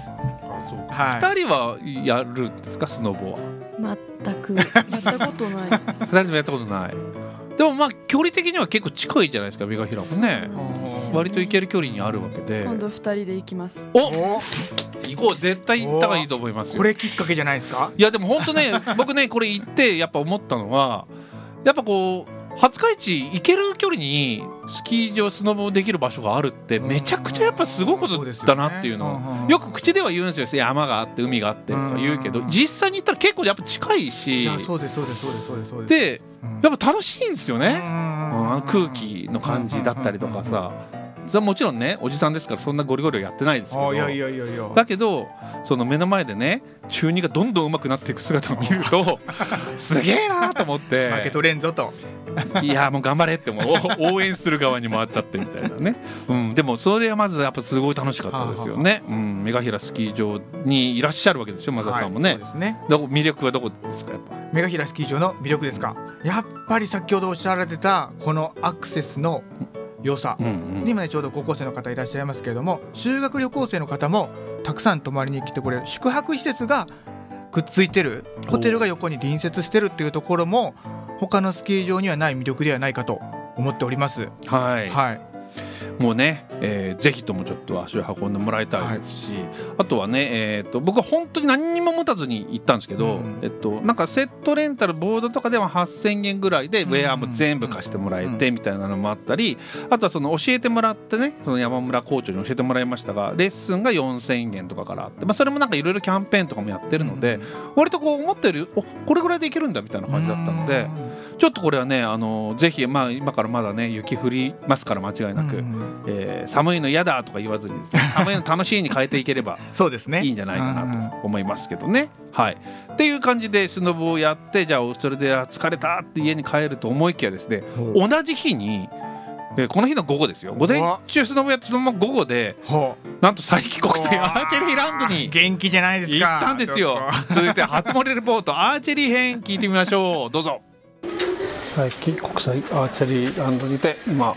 S2: 2人はやるんですかスノボは。
S4: 全くやったことないです。
S2: 2人もやったことない。でもまあ距離的には結構近いじゃないですかメガヒラもね。割と行ける距離にあるわけで、
S4: 今度2人で行きます。
S2: 行こう。絶対行った方がいいと思いますよ。
S5: これきっかけじゃないですか。
S2: いやでも本当ね僕ねこれ行ってやっぱ思ったのはやっぱこう廿日市行ける距離にスキー場スノボできる場所があるってめちゃくちゃやっぱすごいことだなっていうのをよく口では言うんですよ。山があって海があってとか言うけど実際に行ったら結構やっぱ近いし、でやっぱ楽しいんですよね。空気の感じだったりとかさ、それはもちろんねおじさんですからそんなゴリゴリはやってないですけど、だけどその目の前でね中二がどんどん上手くなっていく姿を見るとすげえなと思って
S5: 負けとれんぞと
S2: いやもう頑張れって応援する側に回っちゃってみたいなね、でもそれはまずやっぱすごい楽しかったですよね。メガヒラスキー場にいらっしゃるわけですよ増田さんもね。魅力はどこですか。やっぱ
S5: メガヒラスキー場の魅力ですか。やっぱり先ほどおっしゃられてたこのアクセスの良さ、今ねちょうど高校生の方いらっしゃいますけれども、修学旅行生の方もたくさん泊まりに来てこれ宿泊施設がくっついてる、ホテルが横に隣接してるっていうところも他のスキー場にはない魅力ではないかと思っております。
S2: もうね、ぜひともちょっと足を運んでもらいたいですし、あとはね、僕は本当に何にも持たずに行ったんですけど、なんかセットレンタルボードとかでは8000円ぐらいでウェアも全部貸してもらえてみたいなのもあったり、あとはその教えてもらってねその山村校長に教えてもらいましたがレッスンが4000円とかからあって、それもなんかいろいろキャンペーンとかもやってるので、割とこう思ったよりこれぐらいでいけるんだみたいな感じだったので、ちょっとこれはねぜひ今からまだね雪降りますから間違いなく、寒いの嫌だとか言わずにですね、寒いの楽しいに変えていければいいんじゃないかなと思いますけどね。っていう感じでスノボをやって、じゃあそれで疲れたって家に帰ると思いきやですね、同じ日にこの日の午後ですよ、午前中スノボやってそのまま午後でなんと佐伯国際アーチェリーランドに
S5: 元気じゃないですか
S2: 行ったんですよ。続いて初盛りレポートアーチェリー編聞いてみましょう。どうぞ。
S1: 佐伯国際アーチェリーランドにて今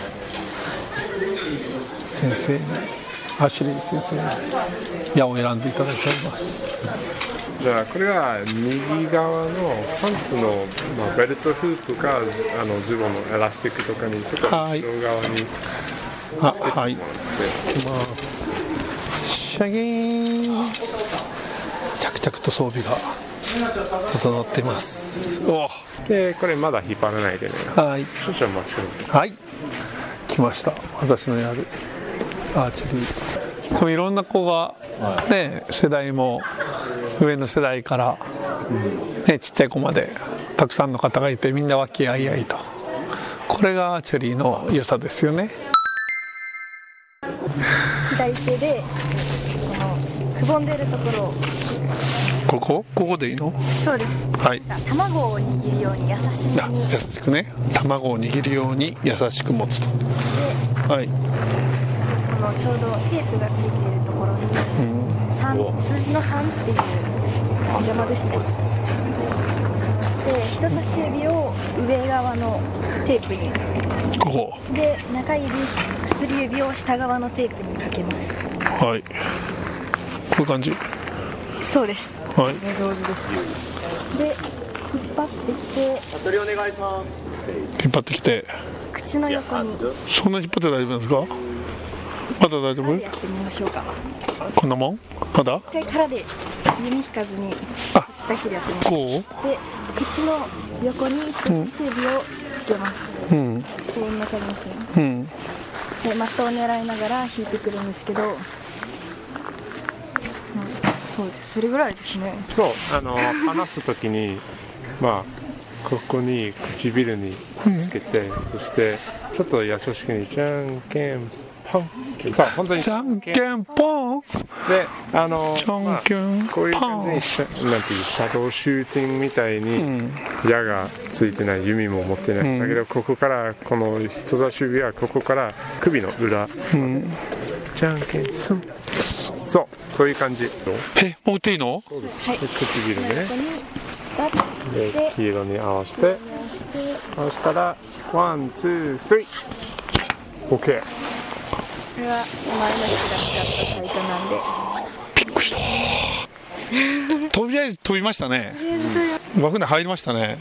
S1: 先生にアシュリー先生に矢を選んでいただいております。
S12: じゃあこれは右側のパンツの、ベルトフープかズボンのエラスティックとかにちょっと後ろ側につけてもらって
S1: つけます。シャギーン。着々と装備が整っています。
S12: でこれまだ引っ張らないでね。少々お待ちください。
S1: 来ました。私のやるアーチェリーでもいろんな子が、ね、世代も上の世代から、ね、ちっちゃい子までたくさんの方がいて、みんな和気あいあいと、これがアーチェリーの良さですよね。
S3: 左手でこのくぼんでるところを、
S1: ここでいいの？そうです。はい。
S3: 卵を握るように優しめに。
S1: 優しくね。卵を握るように優しく持つと。はい。
S3: このちょうどテープがついているところに、数字の3っていう邪魔ですね。そして人差し指を上側のテープに。
S1: ここ。で
S3: 中指、薬指を下側のテープにかけます。
S1: はい。こういう感じ。
S3: そうです。
S1: はい。
S3: 上手です。で、引っ張ってきて。
S6: 当たりお願いします。
S1: 引っ張ってきて。
S3: 口の横に。
S1: そんな引っ張って大丈夫なんですか？まだ大丈夫？
S3: やってみましょうか。
S1: こんなもん？まだ？
S3: 一回からで指引かずに口だけでやってみます。
S1: こう？
S3: で、口の横に人差し指をつけます。こんな感じですね。で、的を狙いながら引いてくるんですけど。そうです。それぐらいですね。
S12: そう、話すときに、まあここに唇につけて、そしてちょっと優しくにじゃんけんポン。そう、本当に
S1: じゃんけんポン。
S12: で、
S1: じゃんけん
S12: こういう感じになんていうシャドーシューティングみたいに矢がついてない、弓も持ってない。だけどここからこの人差し指はここから首の裏。じゃんけんすん。そういう感じ。
S1: 持っていいの？
S12: そうです。はい。唇ね。で、黄色に合わせて、そうしたらワン、ツー、スリー。オッケー。
S3: これは前の人が使ったサイトなんで。
S1: びっくりした。とりあえず飛びましたね。枠に入りましたね。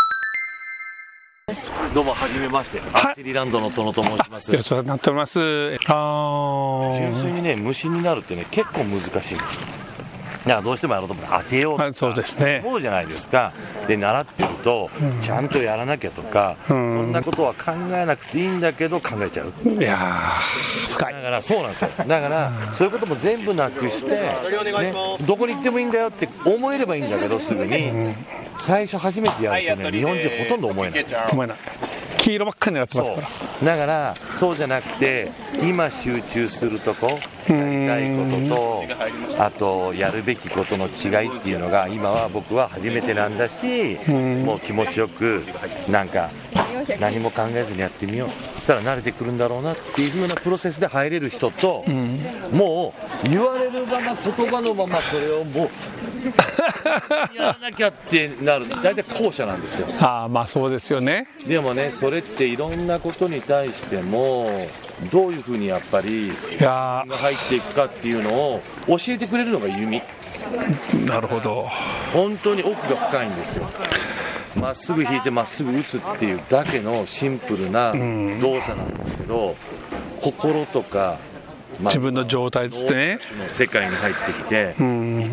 S13: どうもはじめまして、アーチェリーランドの殿と申します。
S1: よろしくなっております。
S13: 純粋にね、虫になるってね、結構難しいんですよ。だからどうしてもやろうと思って当てようとか、
S1: そうですね。
S13: 思うじゃないですか。で、習ってると、ちゃんとやらなきゃとか、そんなことは考えなくていいんだけど考えちゃう。
S1: いやー、深い。
S13: だからそうなんですよ。だからそういうことも全部なくして、ね、どこに行ってもいいんだよって思えればいいんだけど、すぐに、最初初めてやるとね、日本人ほとんど思えない。
S1: 思えない。黄色ばっかり狙ってますから。
S13: だからそうじゃなくて、今集中するとこ、やりたいことと、あとやるべきことの違いっていうのが今は僕は初めてなんだし、もう気持ちよくなんか何も考えずにやってみよう、そしたら慣れてくるんだろうなっていう風なプロセスで入れる人と、もう言われるまま言葉のままそれをもうやらなきゃってなる、大体後者なんですよ。
S1: まあそうですよね。
S13: でもね、それっていろんなことに対してもどういうふうにやっぱりが入っていくかっていうのを教えてくれるのが弓。
S1: なるほど。
S13: 本当に奥が深いんですよ。まっすぐ引いてまっすぐ打つっていうだけのシンプルな動作なんですけど、心とか、
S1: 自分の状態ですね、
S13: の世界に入ってきて、いかに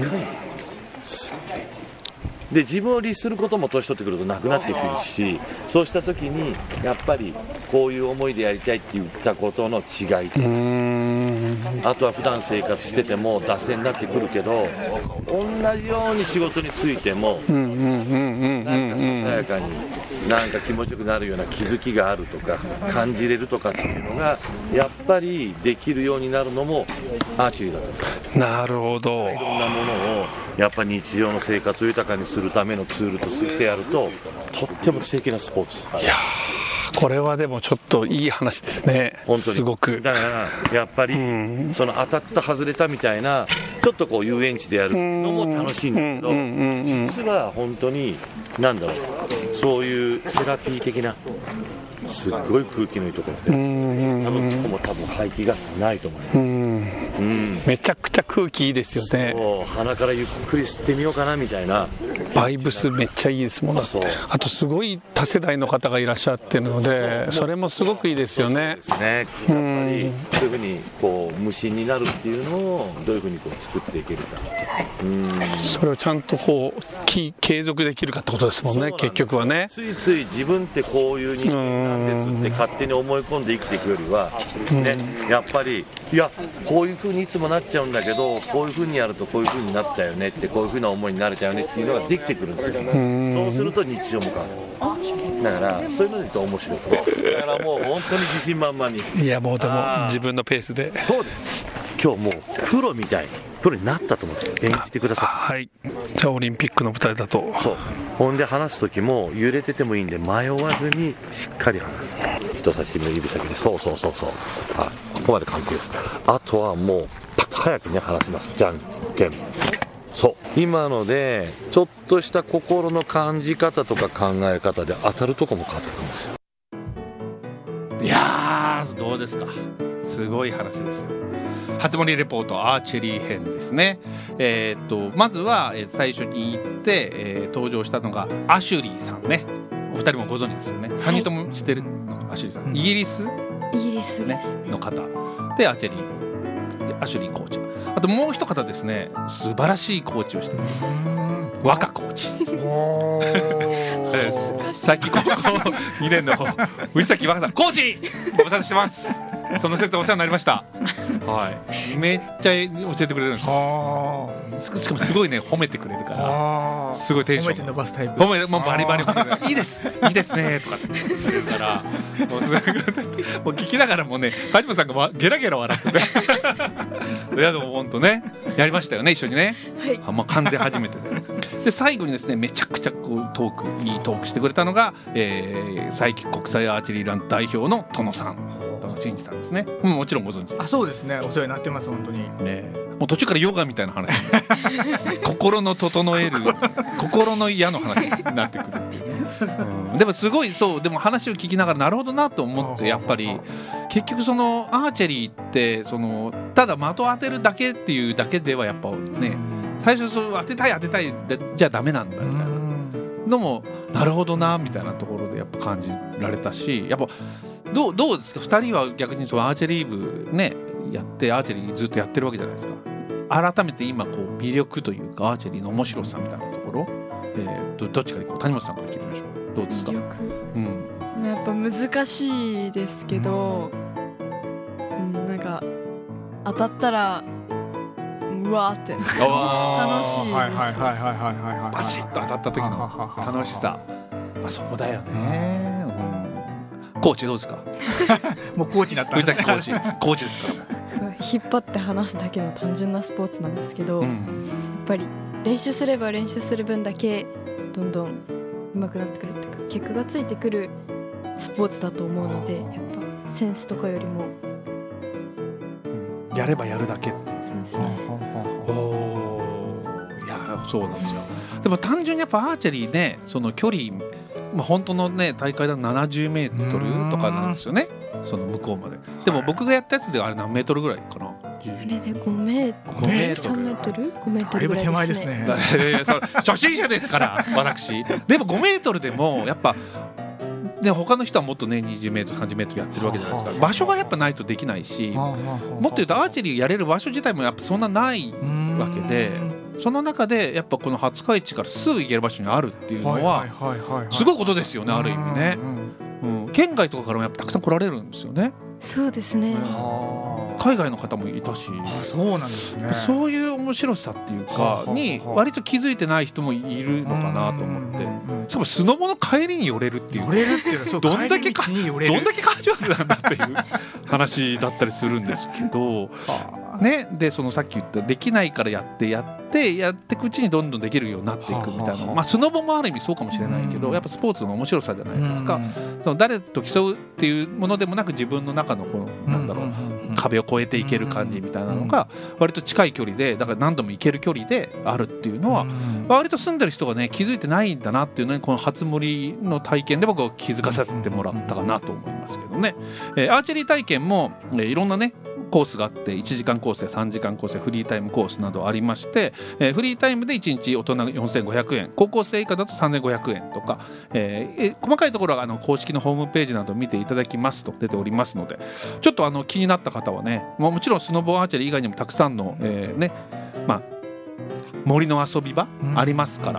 S13: で自分を律することも年取ってくるとなくなってくるし、そうした時にやっぱりこういう思いでやりたいって言ったことの違いと、あとは普段生活してても惰性になってくるけど、同じように仕事についてもなんかささやかになんか気持ちよくなるような気づきがあるとか感じれるとかっていうのがやっぱりできるようになるのもアーチェリーだと思う。
S1: なるほど。
S13: いろんなものをやっぱり日常の生活を豊かにするためのツールとしてやるととっても知的なスポーツ。
S1: いやこれはでもちょっといい話ですね。
S13: 本当に
S1: すごく。
S13: だからやっぱり、その当たった外れたみたいなちょっとこう遊園地でやるのも楽しいんだけど、実は本当になんだろう、そういうセラピー的なすっごい空気のいいところで、多分排気ガスないと思います。
S1: めちゃくちゃ空気いいですよね。
S13: 鼻からゆっくり吸ってみようかなみたいな、
S1: バイブスめっちゃいいですもん。だってあとすごい多世代の方がいらっしゃってるので、それもすごくいいですよね。
S13: そうですね。やっぱりそういうふうにこう無心になるっていうのをどういうふうにこう作っていけるか。
S1: それをちゃんとこう継続できるかってことですもんね。結局はね。
S13: ついつい自分ってこういう人間なんですって勝手に思い込んで生きていくよりは、ね、やっぱりいやこういうふうにいつもなっちゃうんだけど、こういうふうにやるとこういうふうになったよねって、こういうふうな思いになれたよねっていうのができてくるんですよ。そうすると日常も変わる。だからそういうので言うと面白い。だからもう本当に自信満々に。
S1: いやもうでも自分のペースで。
S13: そうです。今日もうプロみたいにプロになったと思って演じてください。
S1: はい。じゃあオリンピックの舞台だと。
S13: そう。ほんで話す時も揺れててもいいんで迷わずにしっかり話す。人差し指の指先でそう。はい。ここまで完璧です。あとはもうパッと早くね話します。じゃんけん。そう今のでちょっとした心の感じ方とか考え方で当たるとこも変わってくるんですよ。
S2: いやーどうですか。すごい話ですよ。初森レポートアーチェリー編ですね。まずは最初に行って、登場したのがアシュリーさんね。お二人もご存知ですよね。3人とも知ってるアシュリーさん、イギリスねの方でアーチェリーアシュリーコーチ、あともう一方ですね、素晴らしいコーチをしている若コーチ最近高校2年の藤崎若さんコーチご無沙汰してます。その説お世話になりました。はい、めっちゃ教えてくれるんですよ。しかもすごいね褒めてくれるからすごいテンション
S5: 褒めて伸ばすタイプ。
S2: もうバリバリ褒めていいですねとかって言うからもう聞きながらもね谷本さんがゲラゲラ笑ってていやでも本当ねやりましたよね一緒にね、はい、完全初めてで最後にですねめちゃくちゃこういいトークしてくれたのが、佐伯国際アーチェリーラン代表の殿さん真司さんですね。もちろんご存知。
S5: あ、そうですね。お世話になってます本当に。
S2: ね、もう途中からヨガみたいな話、心の整える心の嫌の話になってくるっていうね。でもすごいそうでも話を聞きながらなるほどなと思ってやっぱり結局そのアーチェリーってそのただ的を当てるだけっていうだけではやっぱね最初そう当てたいじゃダメなんだみたいなのもなるほどなみたいなところでやっぱ感じられたしやっぱどうですか2人は逆にそのアーチェリー部ねやってアーチェリーずっとやってるわけじゃないですか。改めて今こう魅力というかアーチェリーの面白さみたいなところ、どっちかで谷本さんから聞いてみましょう。どうですか。
S4: やっぱ難しいですけど、なんか当たったらうわーって楽しいです。
S2: バシッと当たった時の楽しさ、そこだよね。コーチどうですか。
S5: もうコーチになった
S2: 藤崎コーチですから
S4: 引っ張って話すだけの単純なスポーツなんですけど、やっぱり練習すれば練習する分だけどんどん上手くなってくるっていうか結果がついてくるスポーツだと思うのでやっぱセンスとかよりも
S2: やればやるだけって
S4: そうですね。
S2: いやそうなんですよ。でも単純にやっぱアーチェリーねその距離本当のね大会だと70メートルとかなんですよね。その向こうまで。でも僕がやったやつであれ何メートルぐらいかな。
S4: あれで5メートル3メートル5メートルぐらいですね。
S2: 初心者ですから私。でも5メートルでもやっぱね他の人はもっとね20メートル30メートルやってるわけじゃないですか。場所がやっぱないとできないし、もっと言うとアーチェリーやれる場所自体もやっぱそんなないわけで。その中でやっぱこの廿日市からすぐ行ける場所にあるっていうのはすごいことですよね。ある意味ね、県外とかからもやっぱたくさん来られるんですよね。
S4: そうですね。
S2: 海外の方もいたし、
S5: そうなんですね。
S2: そういう面白さっていうかに割と気づいてない人もいるのかなと思って、しかもスノボの帰りに寄れるっていうどんだけカジュアルなんだっていう話だったりするんですけどね。でそのさっき言ったできないからやっていくうちにどんどんできるようになっていくみたいな、スノボもある意味そうかもしれないけどやっぱスポーツの面白さじゃないですか。その誰と競うっていうものでもなく自分の中のこのなんだろう壁を越えていける感じみたいなのが割と近い距離でだから何度も行ける距離であるっていうのは割と住んでる人がね気づいてないんだなっていうのにこの初森の体験で僕は気づかせてもらったかなと思いますけどね。アーチェリー体験もいろんなねコースがあって、1時間コースや3時間コースやフリータイムコースなどありまして、フリータイムで1日大人4500円、高校生以下だと3500円とか、細かいところは公式のホームページなど見ていただきますと出ておりますので、ちょっと気になった方はね、もちろんスノボーアーチェリー以外にもたくさんの、森の遊び場ありますから、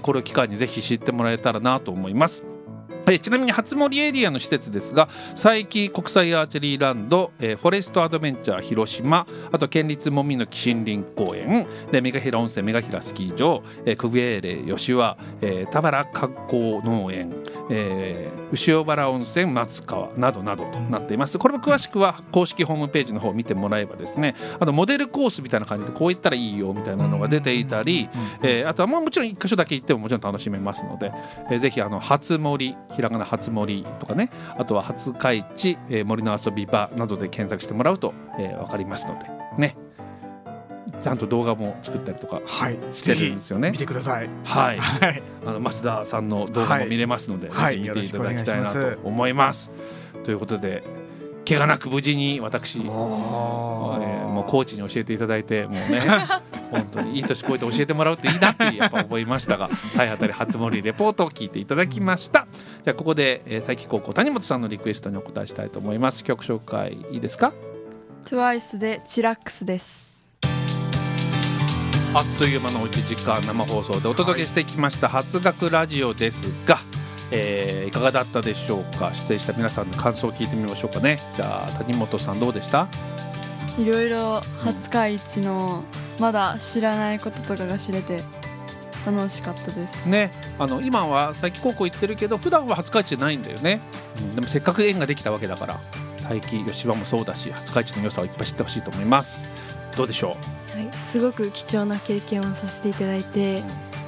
S2: これを機会にぜひ知ってもらえたらなと思います。ちなみに初森エリアの施設ですが、佐伯国際アーチェリーランド、フォレストアドベンチャー広島、あと県立もみの木森林公園で、メガヒラ温泉メガヒラスキー場、クグエーレ吉和、田原観光農園、牛尾原温泉松川などなどとなっています。これも詳しくは公式ホームページの方を見てもらえばですね、あとモデルコースみたいな感じでこういったらいいよみたいなのが出ていたり、あとはもちろん1箇所だけ行ってももちろん楽しめますので、ぜひ初森、ひらがな初森とかね、あとは廿日市、森の遊び場などで検索してもらうと、分かりますのでね、ちゃんと動画も作ったりとかしてるんですよね。
S5: 見てください。
S2: はい、増田さんの動画も見れますので、ぜひ見ていただきたいなと思います。ということで、怪我なく無事に私もうコーチに教えていただいて、もうね本当にいい年こいて教えてもらうっていいなってやっぱ思いましたが、体当たり初森レポートを聞いていただきました。じゃあここで佐伯高校谷本さんのリクエストにお答えしたいと思います。曲紹介いいですか。
S4: TWICE でチラックスです。
S2: あっという間の1時間生放送でお届けしてきました初学ラジオですが、いかがだったでしょうか。出演した皆さんの感想を聞いてみましょうかね。じゃあ谷本さんどうでした。
S4: いろいろ廿日市のまだ知らないこととかが知れて楽しかったです
S2: ね。今は佐伯高校行ってるけど普段は廿日市じゃないんだよね、でもせっかく縁ができたわけだから佐伯吉羽もそうだし廿日市の良さをいっぱい知ってほしいと思います。どうでしょう。
S14: はい、すごく貴重な経験をさせていただいて、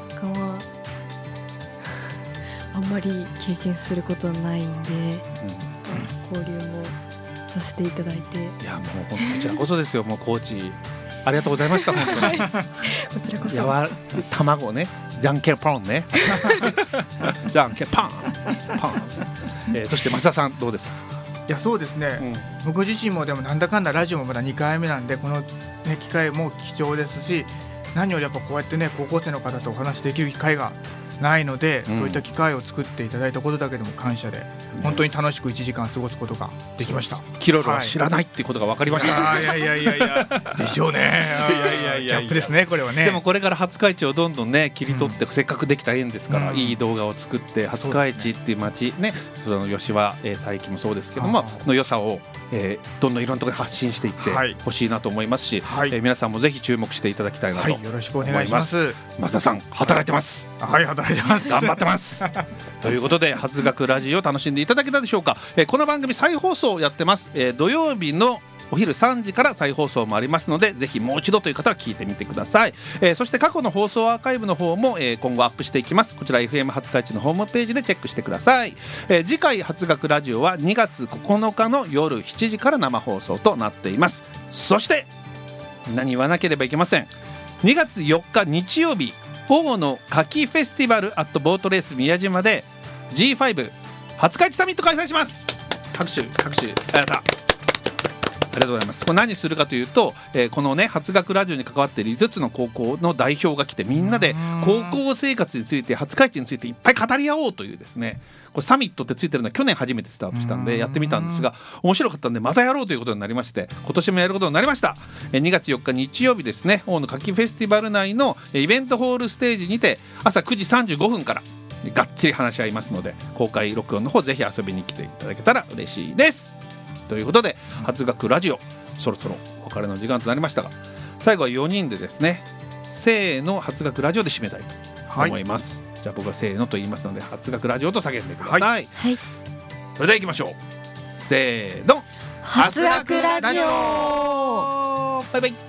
S14: あんまり経験することないんで、交流もさせていただいて、
S2: いやもうこちらこそですよ。もうコーチありがとうございました本当に、
S14: こちらこそ
S2: 卵ね、じゃんけんポンねじゃんけんパンパン、そして増田さんどうですか。
S5: いやそうですね、僕自身もでもなんだかんだラジオもまだ2回目なんで、この、機会も貴重ですし、何よりやっぱこうやってね高校生の方とお話できる機会がないので、そういった機会を作っていただいたことだけでも感謝で、本当に楽しく1時間過ごすことができました。
S2: キロロは知らないっていうことが分かりました、
S5: いやでしょうね。ギャップですねこれはね。
S2: でもこれから廿日市をどんどんね切り取って、せっかくできた縁ですから、いい動画を作って廿日市っていう街ね、その吉羽佐伯もそうですけどもの良さをどんどんいろんなところで発信していってほしいなと思いますし、皆さんもぜひ注目していただきたいなと思います。
S5: よろしくお願いします。
S2: 増田さん働いてます。
S5: はい働いてます。
S2: 頑張ってますということで初学ラジオを楽しんでいただけたでしょうか。この番組再放送をやってます。土曜日のお昼3時から再放送もありますので、ぜひもう一度という方は聞いてみてください。そして過去の放送アーカイブの方も、今後アップしていきます。こちら FM 廿日市のホームページでチェックしてください。次回初学ラジオは2月9日の夜7時から生放送となっています。そして何言わなければいけません。2月4日日曜日、午後の夏季フェスティバルアットボートレース宮島で G5 廿日市サミット開催します。拍手ありがとうございます。これ何するかというと、このね初学ラジオに関わっている5つの高校の代表が来て、みんなで高校生活について廿日市についていっぱい語り合おうというですね、これサミットってついてるのは去年初めてスタートしたんでやってみたんですが、面白かったんでまたやろうということになりまして、今年もやることになりました。2月4日日曜日ですね、大野夏季フェスティバル内のイベントホールステージにて朝9時35分からがっちり話し合いますので、公開録音の方ぜひ遊びに来ていただけたら嬉しいです。ということで初学ラジオそろそろお別れの時間となりましたが、最後は4人でですねせーの初学ラジオで締めたいと思います、じゃあ僕はせーのと言いますので初学ラジオと叫んでください、それではいきましょう。せーの
S3: 初学ラジオ。
S2: バイバイ。